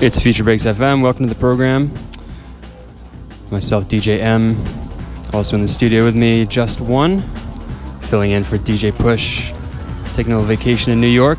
It's Future Breaks FM. Welcome to the program. Myself, DJ M. Also in the studio with me, Just One, filling in for DJ Push, taking a little vacation in New York.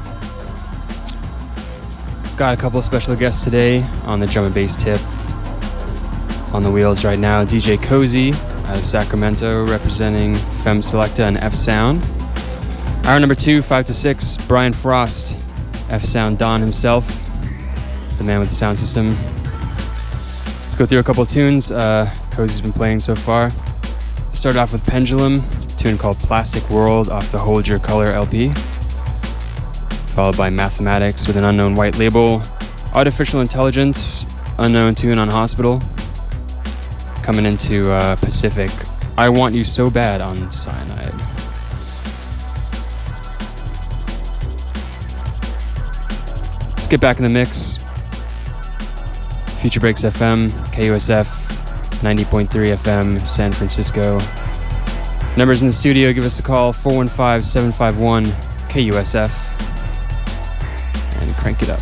Got a couple of special guests today on the drum and bass tip. On the wheels right now, DJ Cozy out of Sacramento, representing Femme Selecta and F Sound. Hour number 2, 5 to 6, Brian Frost, F Sound Don himself, the man with the sound system. Let's go through a couple of tunes Cozy's been playing so far. Started off with Pendulum, a tune called Plastic World off the Hold Your Color LP. Followed by Mathematics with an unknown white label. Artificial Intelligence, unknown tune on Hospital. Coming into Pacific, I Want You So Bad on Cyanide. Let's get back in the mix. Future Breaks FM, KUSF, 90.3 FM, San Francisco. Numbers in the studio, give us a call, 415-751-KUSF. And crank it up.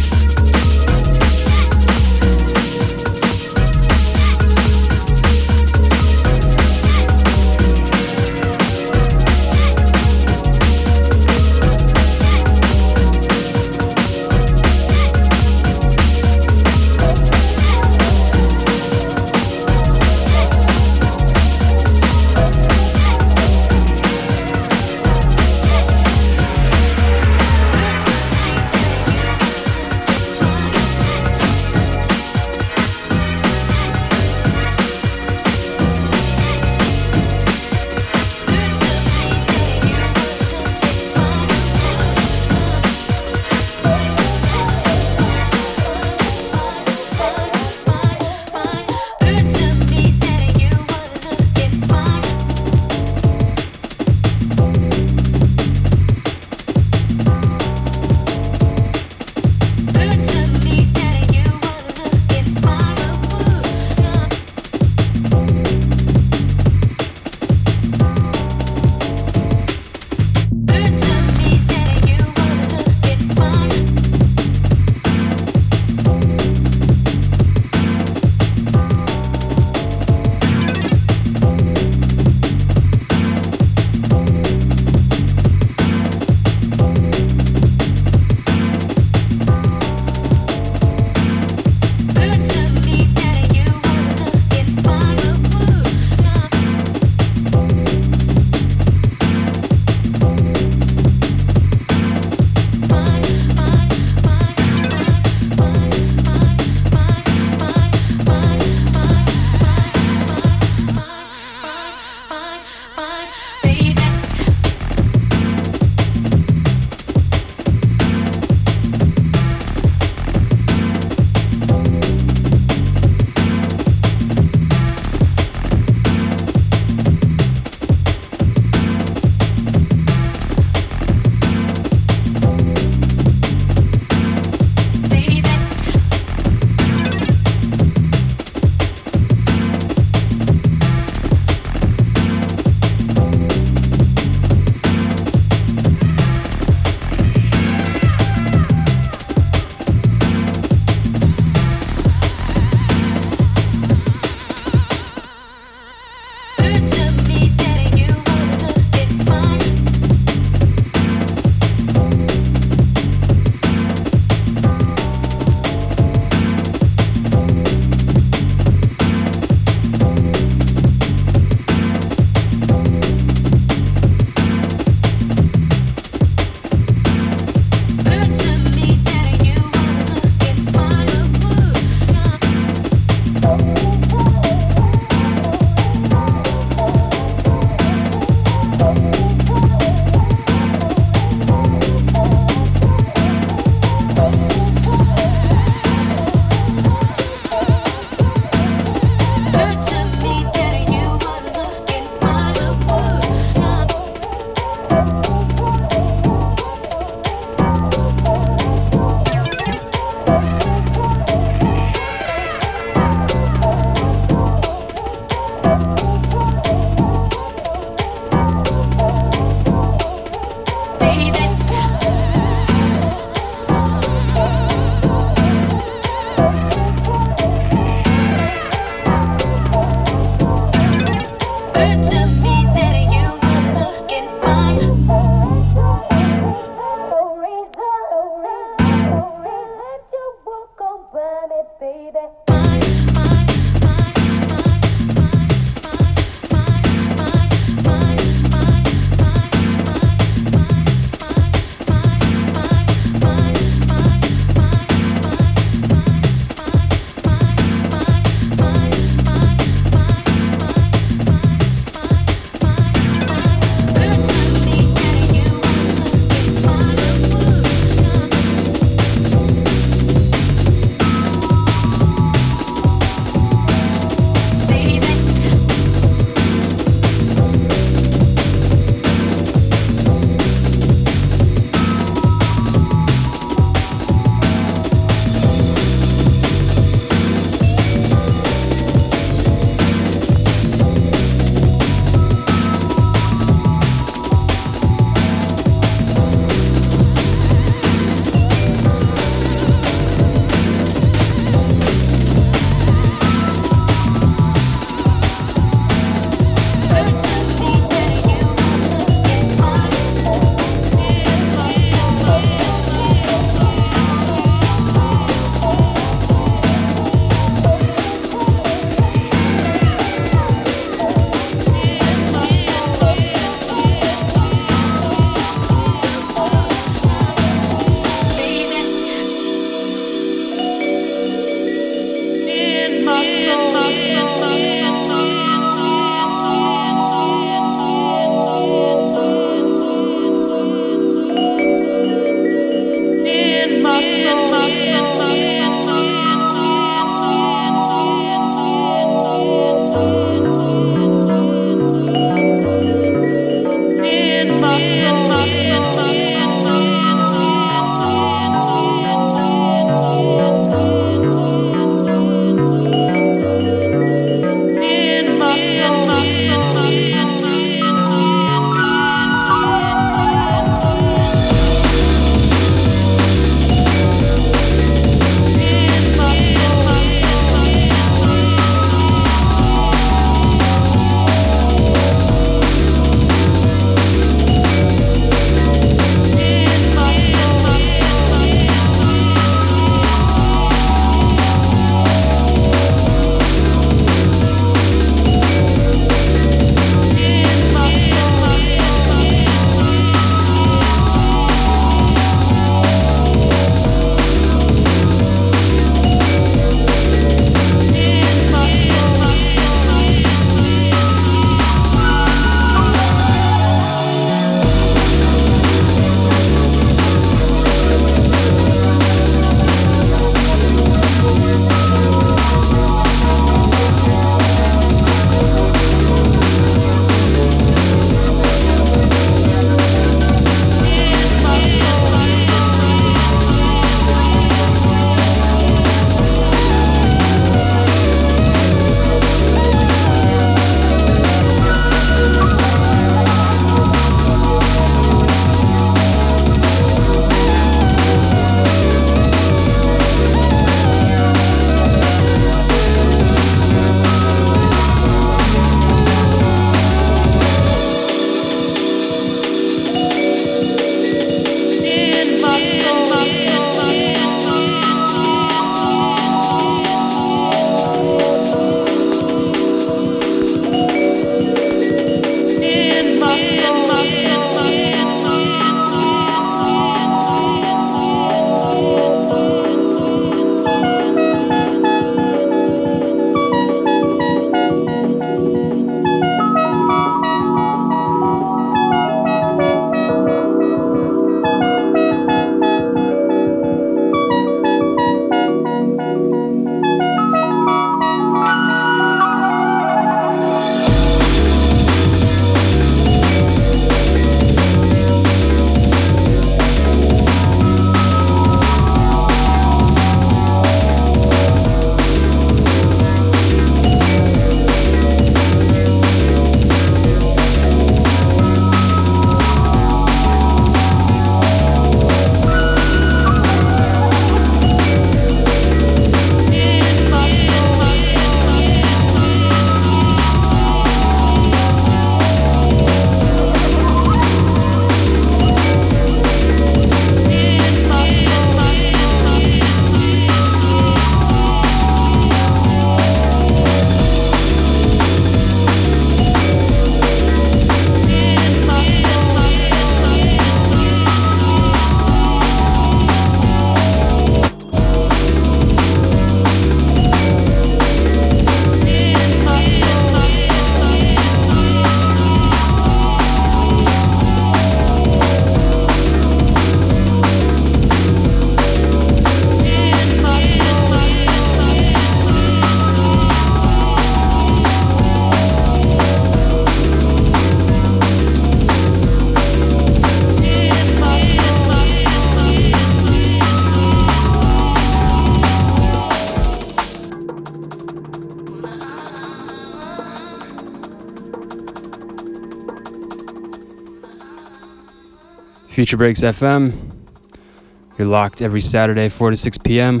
Future Breaks FM. You're locked every Saturday, 4 to 6 p.m.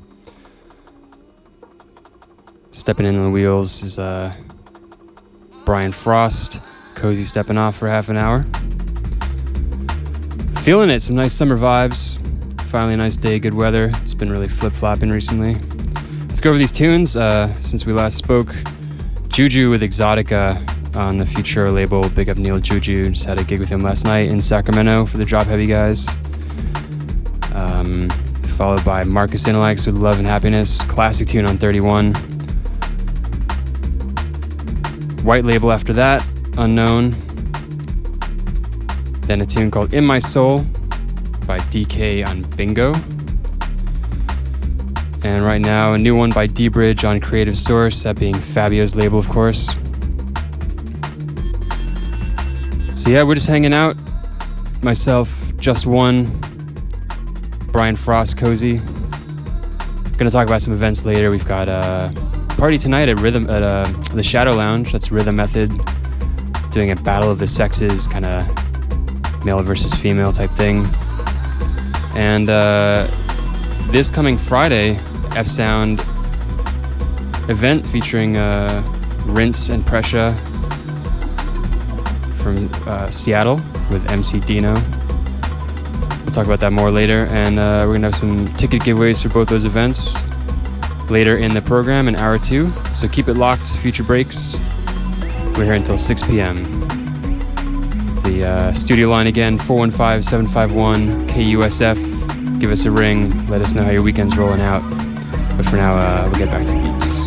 Stepping in on the wheels is Brian Frost. Cozy stepping off for half an hour. Feeling it, some nice summer vibes. Finally a nice day, good weather. It's been really flip-flopping recently. Let's go over these tunes. Since we last spoke, Juju with Exotica on the Futura label. Big up Neil Juju. Just had a gig with him last night in Sacramento for the Drop Heavy guys. Followed by Marcus Intellects with Love and Happiness. Classic tune on 31. White label after that, Unknown. Then a tune called In My Soul by DK on Bingo. And right now, a new one by D-Bridge on Creative Source, that being Fabio's label, of course. So yeah, we're just hanging out. Myself, Just One, Brian Frost, Cozy. Gonna talk about some events later. We've got a party tonight at the Shadow Lounge. That's Rhythm Method, doing a Battle of the Sexes, kind of male versus female type thing. And this coming Friday, F-Sound event featuring Rinse and Presha from Seattle with MC Dino. We'll talk about that more later, and we're going to have some ticket giveaways for both those events later in the program in hour 2. So keep it locked, Future Breaks. We're here until 6 p.m. The studio line again, 415-751-KUSF. Give us a ring. Let us know how your weekend's rolling out. But for now, we'll get back to the beats.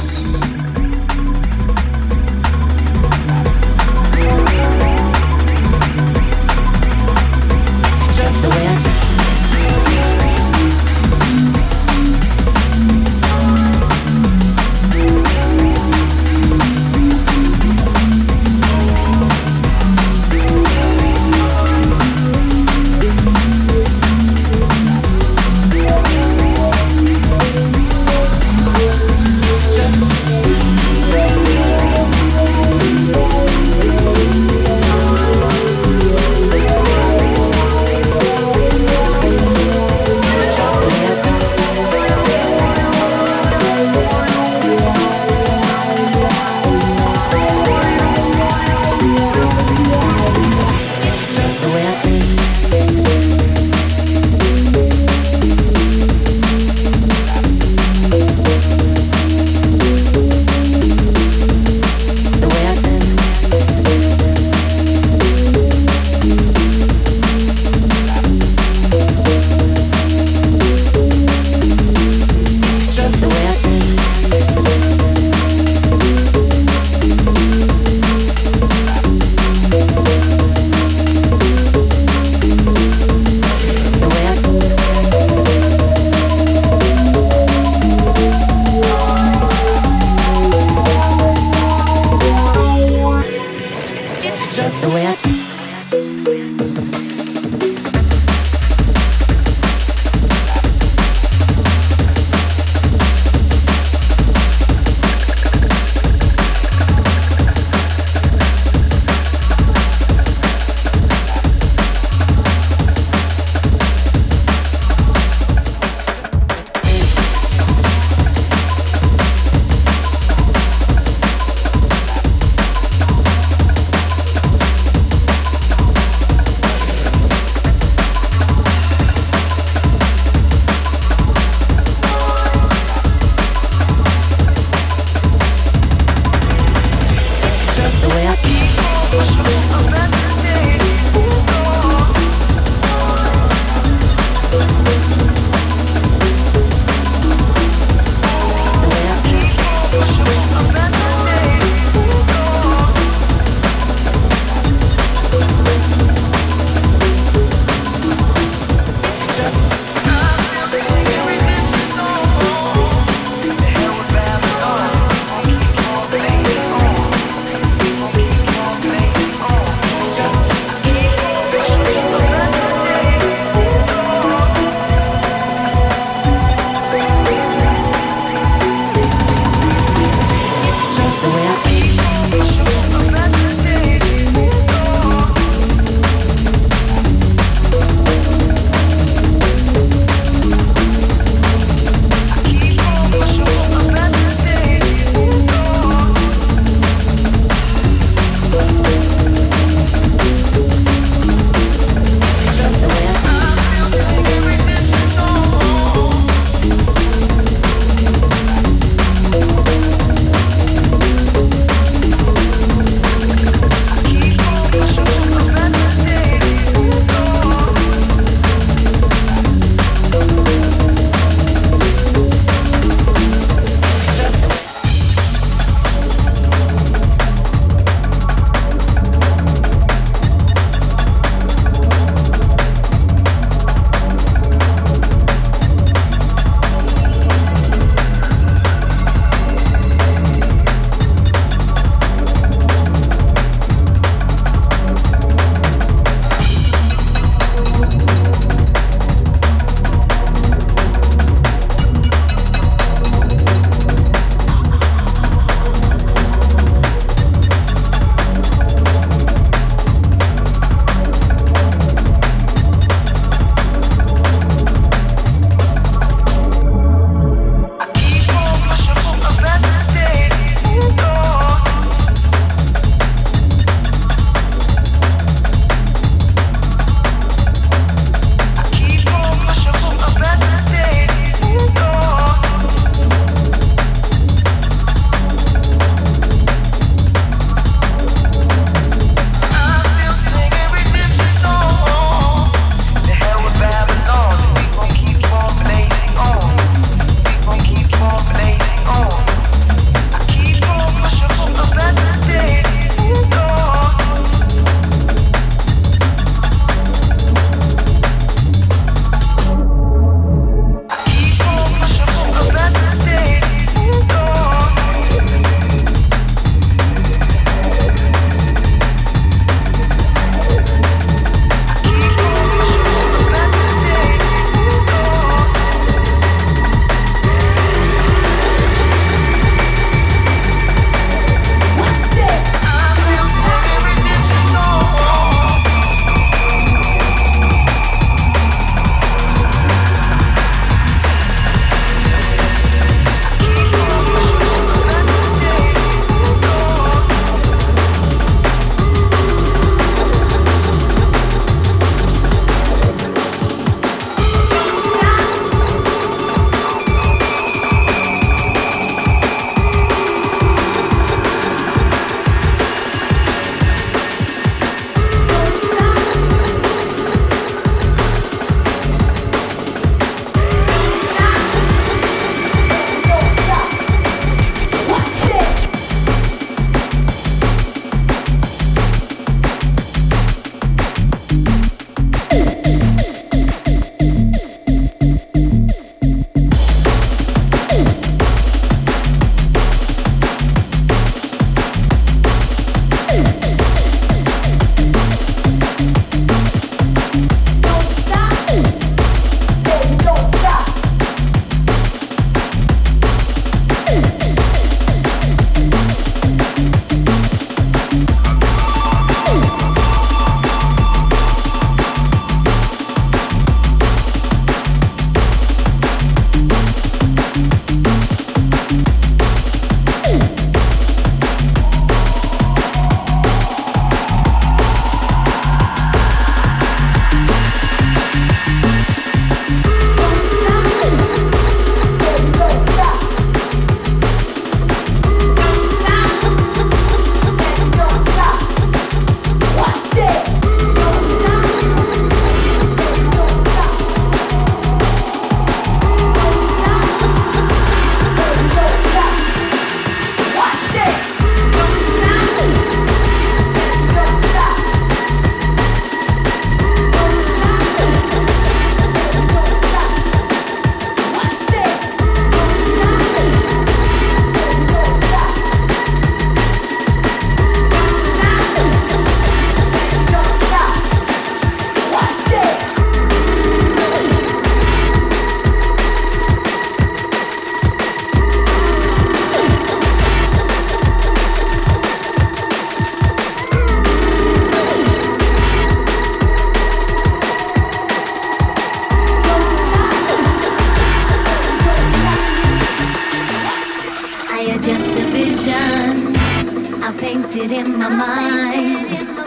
painted in my mind.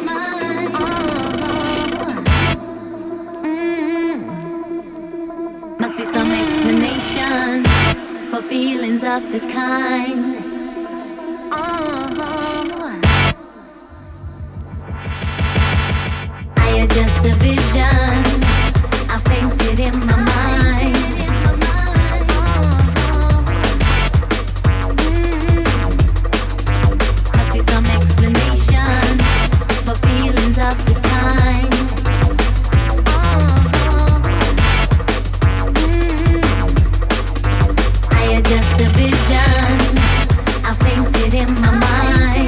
Must be some explanation for feelings of this kind. I adjust the vision I painted in my mind. Must be some explanation for feelings of this kind. I adjust the vision I painted in my mind.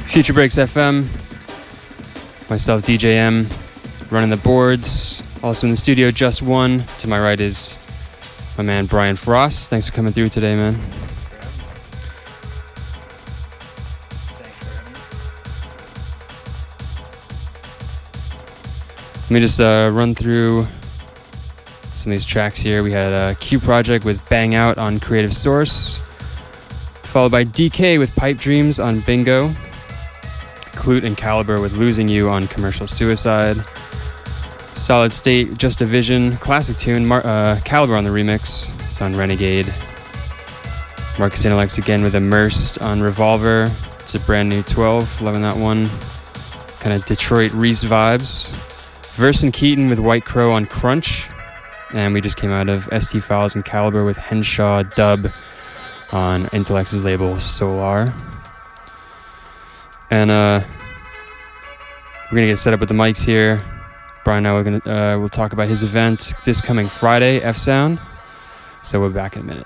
Future Breaks FM. Myself, DJ M, running the boards. Also in the studio, Just One. To my right is my man Brian Frost. Thanks for coming through today, man. Let me just run through some of these tracks here. We had a Q Project with Bang Out on Creative Source, followed by DK with Pipe Dreams on Bingo, Clute and Caliber with Losing You on Commercial Suicide, Solid State, Just a Vision, classic tune, Caliber on the remix, it's on Renegade. Marcus Intellects again with Immersed on Revolver, it's a brand new 12, loving that one. Kind of Detroit Reese vibes. Verse and Keaton with White Crow on Crunch. And we just came out of ST Files and Caliber with Henshaw Dub on Intellect's label Solar. And we're gonna get set up with the mics here. Brian and I we'll talk about his event this coming Friday, F Sound. So we'll be back in a minute.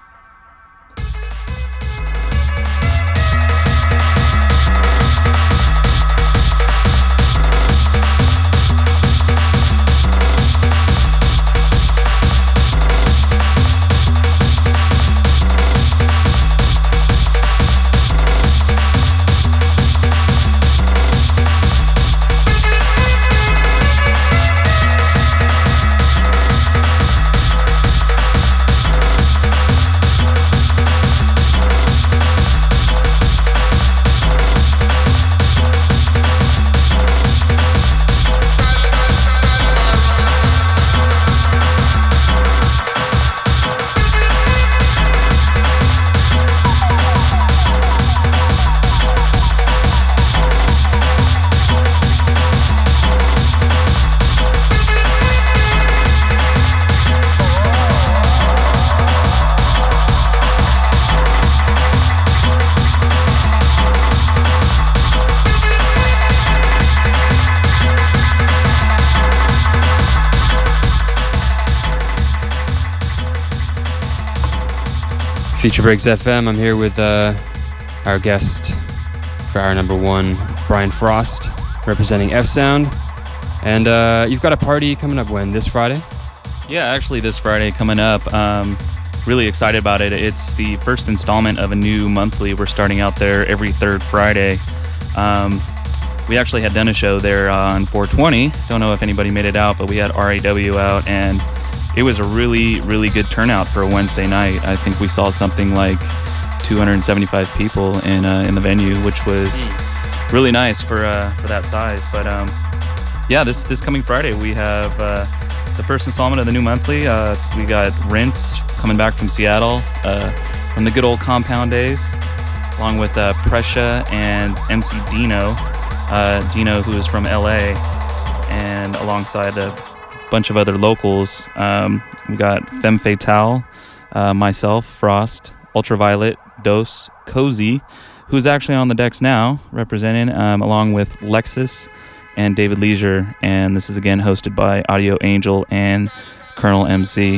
Future Breaks FM. I'm here with our guest for hour number one, Brian Frost, representing F Sound. And you've got a party coming up when? This Friday? Yeah, actually this Friday coming up. Really excited about it. It's the first installment of a new monthly. We're starting out there every third Friday. We actually had done a show there on 420. Don't know if anybody made it out, but we had RAW out, and it was a really, really good turnout for a Wednesday night. I think we saw something like 275 people in the venue, which was really nice for that size. But yeah, this coming Friday we have the first installment of the new monthly. We got Rinse coming back from Seattle, from the good old Compound days, along with Prescia and MC Dino. Dino, who is from LA, and alongside a bunch of other locals. We got Femme Fatale, myself, Frost, Ultraviolet, Dose, Cozy, who's actually on the decks now, representing, along with Lexus and David Leisure. And this is again hosted by Audio Angel and Colonel MC.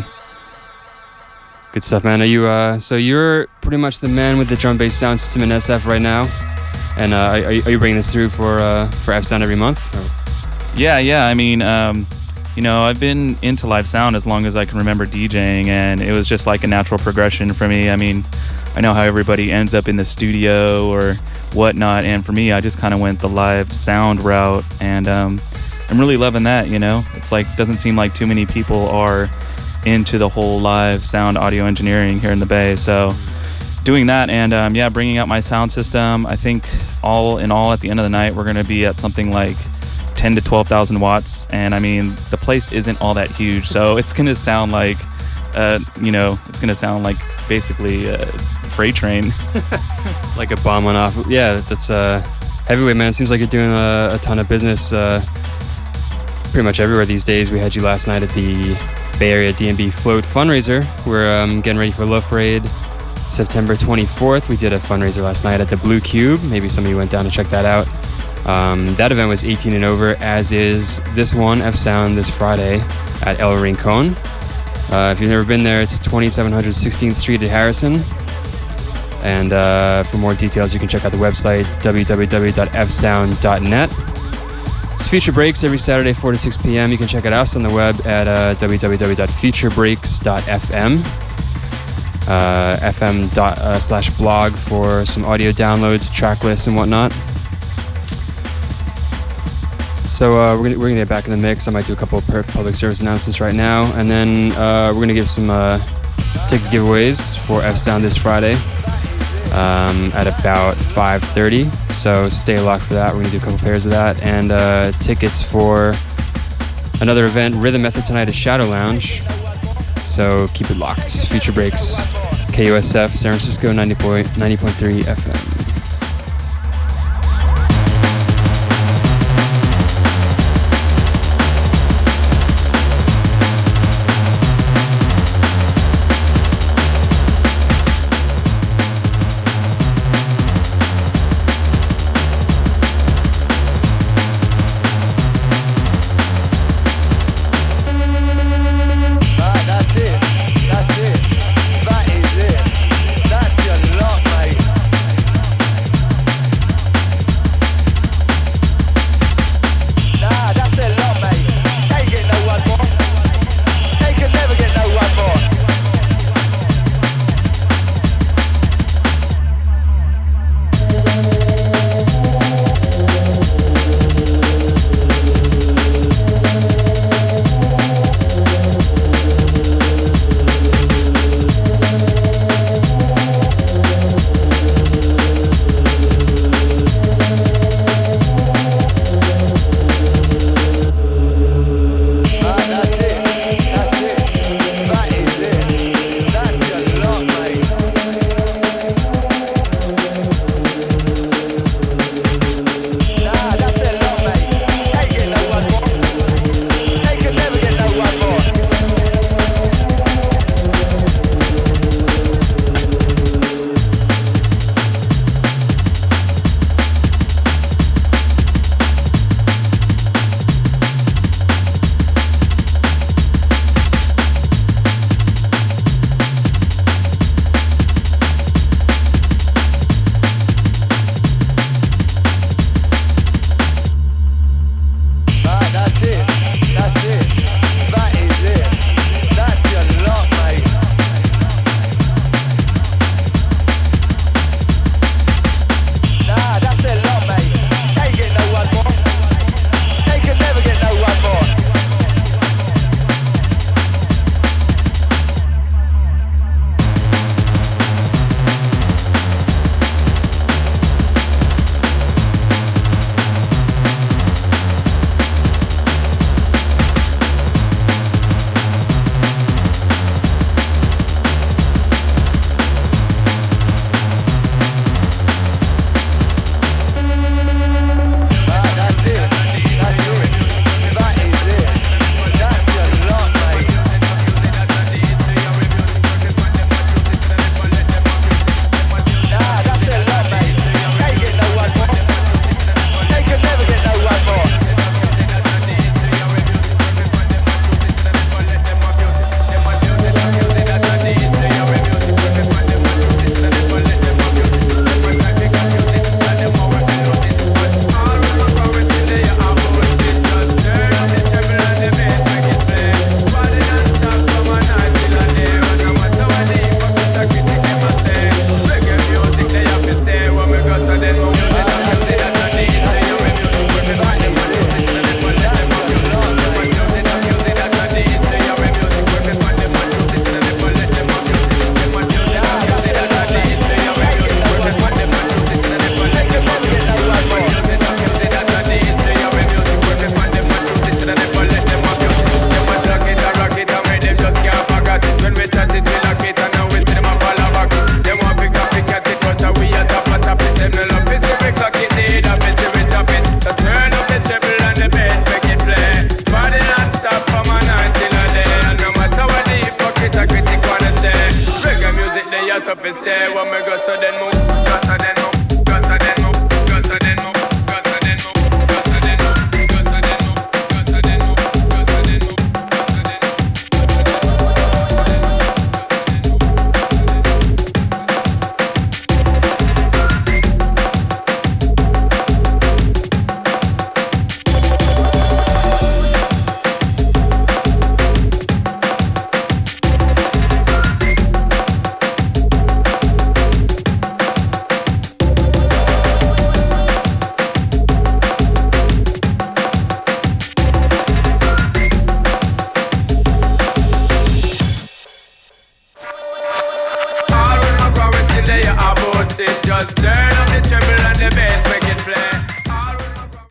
Good stuff, man. Are you so you're pretty much the man with the drum bass sound system in SF right now, and are you bringing this through for F Sound every month? Or? Yeah. I mean, you know, I've been into live sound as long as I can remember DJing, and it was just like a natural progression for me. I mean, I know how everybody ends up in the studio or whatnot, and for me, I just kind of went the live sound route, and I'm really loving that. You know, it's like doesn't seem like too many people are into the whole live sound audio engineering here in the Bay. So doing that, and yeah, bringing out my sound system. I think all in all, at the end of the night, we're going to be at something like 10 to 12,000 watts, and I mean the place isn't all that huge, so it's gonna sound like you know, it's gonna sound like basically a freight train. Like a bomb went off. Yeah, that's heavyweight, man. It seems like you're doing a ton of business pretty much everywhere these days. We had you last night at the Bay Area DMB Float fundraiser. We're getting ready for Love Parade September 24th. We did a fundraiser last night at the Blue Cube. Maybe some of you went down to check that out. That event was 18 and over, as is this one, F Sound, this Friday at El Rincon. If you've never been there, it's 2700 16th Street at Harrison. And for more details, you can check out the website, www.fsound.net. It's Future Breaks every Saturday, 4 to 6 p.m. You can check out us on the web at www.futurebreaks.fm. fm./blog for some audio downloads, track lists, and whatnot. So we're gonna get back in the mix. I might do a couple of public service announcements right now, and then we're gonna give some ticket giveaways for F Sound this Friday at about 5:30. So stay locked for that. We're gonna do a couple pairs of that, and tickets for another event, Rhythm Method tonight at Shadow Lounge. So keep it locked. Future Breaks, KUSF, San Francisco 90.3 FM.